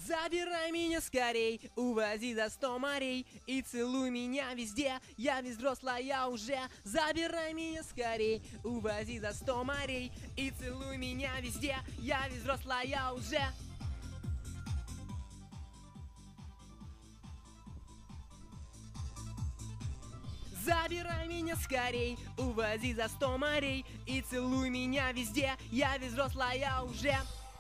Забирай меня скорей, увози за 100 морей и целуй меня везде, я весь взрослая уже. Забирай меня скорей, увози за 100 морей и целуй меня везде, я весь взрослая уже. Забирай меня скорей, увози за 100 морей и целуй меня везде, я весь взрослая уже.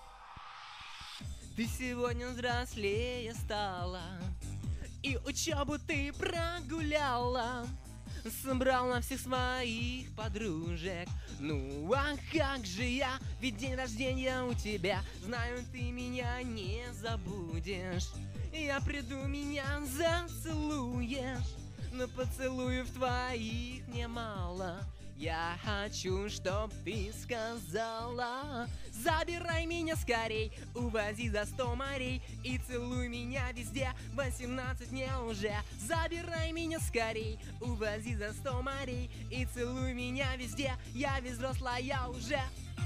Ты сегодня взрослее стала, и учебу ты прогуляла, собрал на всех своих подружек. Ну а как же я, ведь день рождения у тебя, знаю, ты меня не забудешь. Я приду, меня зацелуешь, но поцелуев твоих немало. Я хочу, чтоб ты сказала: забирай меня скорей, увози за 100 морей и целуй меня везде, 18 мне уже. Забирай меня скорей, увози за 100 морей и целуй меня везде, я весь взрослая уже.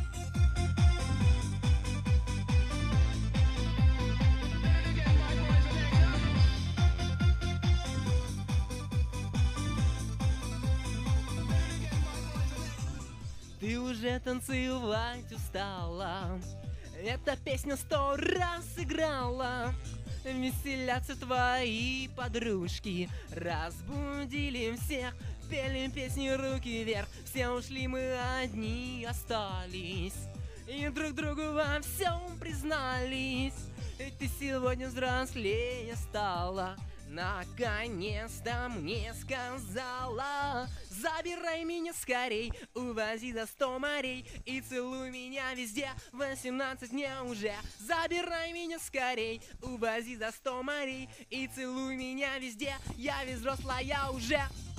Ты уже танцевать устала, эта песня 100 раз играла. Веселятся твои подружки, разбудили всех, пели песни руки вверх. Все ушли, мы одни остались, и друг другу во всем признались. Ты сегодня взрослее стала, наконец-то мне сказала: забирай меня скорей, увози за 100 морей и целуй меня везде, 18 мне уже. Забирай меня скорей, увози за 100 морей и целуй меня везде, я весь взрослая уже.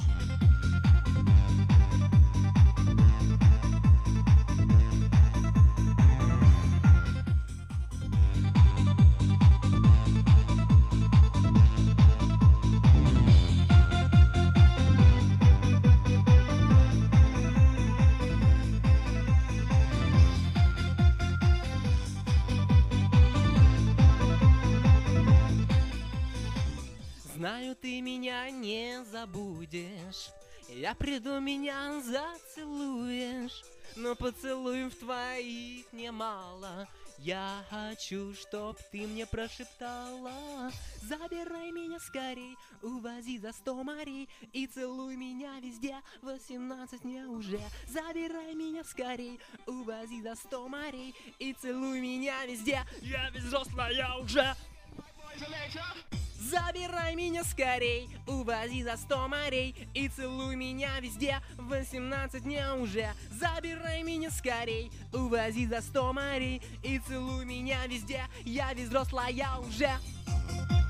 Знаю, ты меня не забудешь, я приду, меня зацелуешь, но поцелуев твоих немало. Я хочу, чтоб ты мне прошептала: забирай меня скорей, увози за 100 морей и целуй меня везде, 18 мне уже. Забирай меня скорей, увози за 100 морей и целуй меня везде, я весь взрослая уже. Забирай меня скорей, увози за 100 морей и целуй меня везде, 18 мне уже. Забирай меня скорей, увози за 100 морей и целуй меня везде, я весь взрослая уже.